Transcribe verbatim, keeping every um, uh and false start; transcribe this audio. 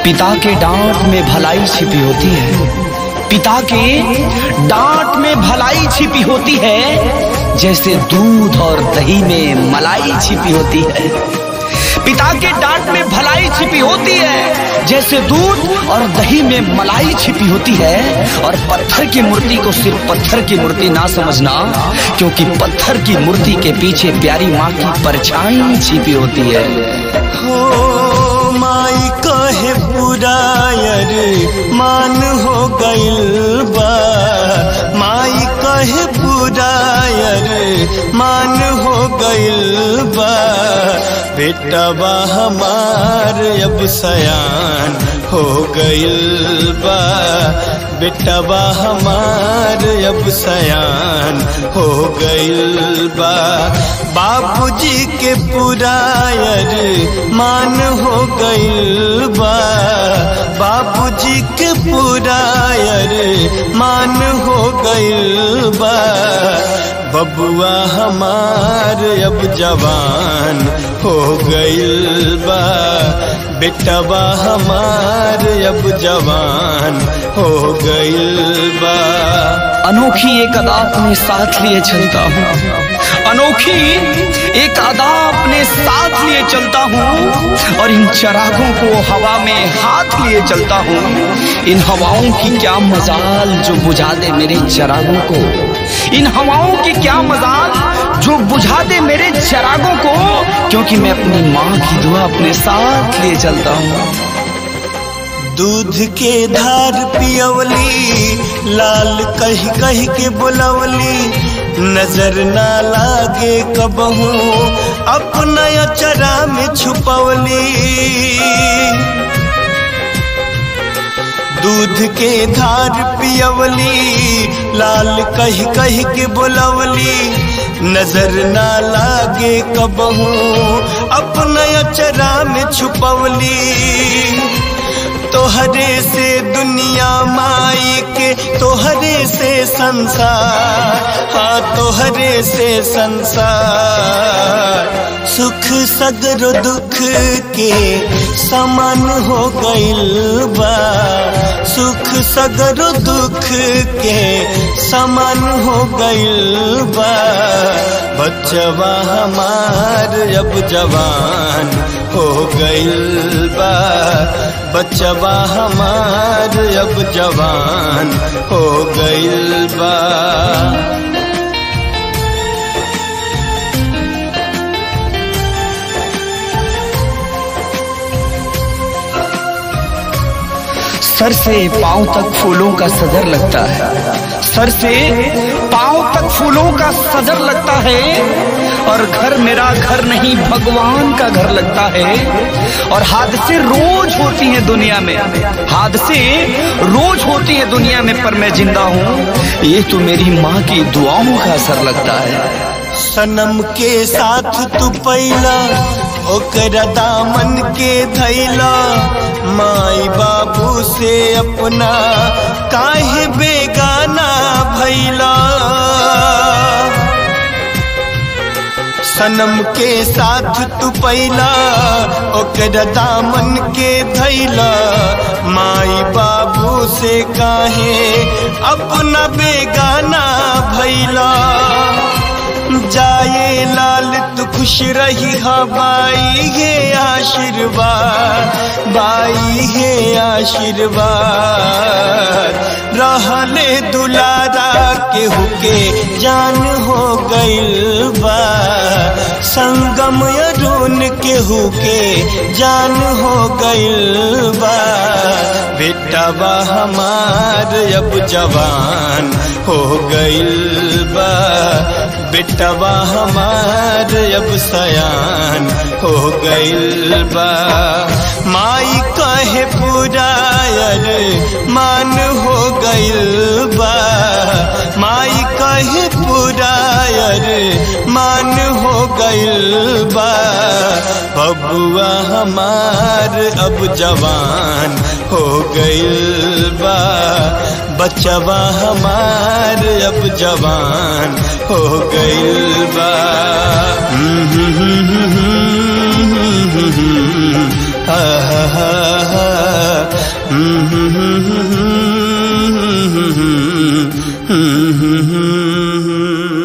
पिता के डांट में भलाई छिपी होती है, पिता के डांट में भलाई छिपी होती है, जैसे दूध और दही में मलाई छिपी होती है। पिता के डांट में भलाई छिपी होती है, जैसे दूध और दही में मलाई छिपी होती है। और पत्थर की मूर्ति को सिर्फ पत्थर की मूर्ति ना समझना, क्योंकि पत्थर की मूर्ति के पीछे प्यारी माँ की परछाई छिपी होती है। हो माई कहे पुरायर मान हो गइल बा, माई कहे पुरायर मान हो गइल बा, बेटा बा हमार अब सयान हो गइल बा, बेटा बा हमार अब सयान हो गइल बा। बाबूजी के पुरायर मान हो गइल बा, बाबूजी के पुरायर मान हो गइल बा, बबुआ हमार अब जवान हो गइल बा, बेटा बा हमार अब जवान हो गइल बा। अनोखी एक अदा अपने साथ लिए चलता हूँ, अनोखी एक अदा अपने साथ लिए चलता हूँ, और इन चरागों को हवा में हाथ लिए चलता हूँ। इन हवाओं की क्या मजाल जो बुझा दे मेरे चरागों को, इन हवाओं की क्या मजाल जो बुझा दे मेरे चरागों को, क्योंकि मैं अपनी माँ की दुआ अपने साथ लिए चलता हूँ। दूध के धार पियवली, लाल कही कही के बुलवली, नजर ना लागे कबहू अपना अचरा में छुपवली। दूध के धार पियवली, लाल कही कही के बुलवली, नजर ना लागे कबहू अपना अचरा में छुपवली। तोहरे से दुनिया माई के, तोहरे से संसार, हाँ तोहरे से संसार, सुख सगरो दुख के समान हो गइल बा, सुख सगरो दुख के समान हो गइल बा, बच्चवा हमार अब जवान हो गइल बा, बच्चवा हमार अब जवान हो गइल बा। सर से पांव तक फूलों का सदर लगता है, सर से पांव तक फूलों का सदर लगता है, और घर मेरा घर नहीं भगवान का घर लगता है। और हादसे रोज होती हैं दुनिया में, हादसे रोज होती हैं दुनिया में, पर मैं जिंदा हूँ, ये तो मेरी माँ की दुआओं का असर लगता है। सनम के साथ तू पैला, ओकरा दामन के धैला, माई बाबू से अपना काहे बेगाना भैला। सनम के साथ तू पैला, ओकरा दामन के धैला, माई बाबू से काहे अपना बेगाना भैला। जाए लाल तू खुश रही हा बाई है आशीर्वाद, बाई है आशीर्वाद, रहले दुलारा के हुके जान हो गइल बा, संगम अरुण के हुके जान हो गइल बा, बेटा बा हमार अब जवान हो गइल बा, बेटा बा हमार अब सयान हो गइल बा। माई कहे पुरायर मान हो गइल बा, माई कहे पुरायर मान हो गइल बा, बबुआ हमार अब जवान हो गइल बा, बचवा हमार अब जवान हो गइल बा। हा हा हा हा हम्म हम्म हम्म हम्म हम्म हम्म हम्म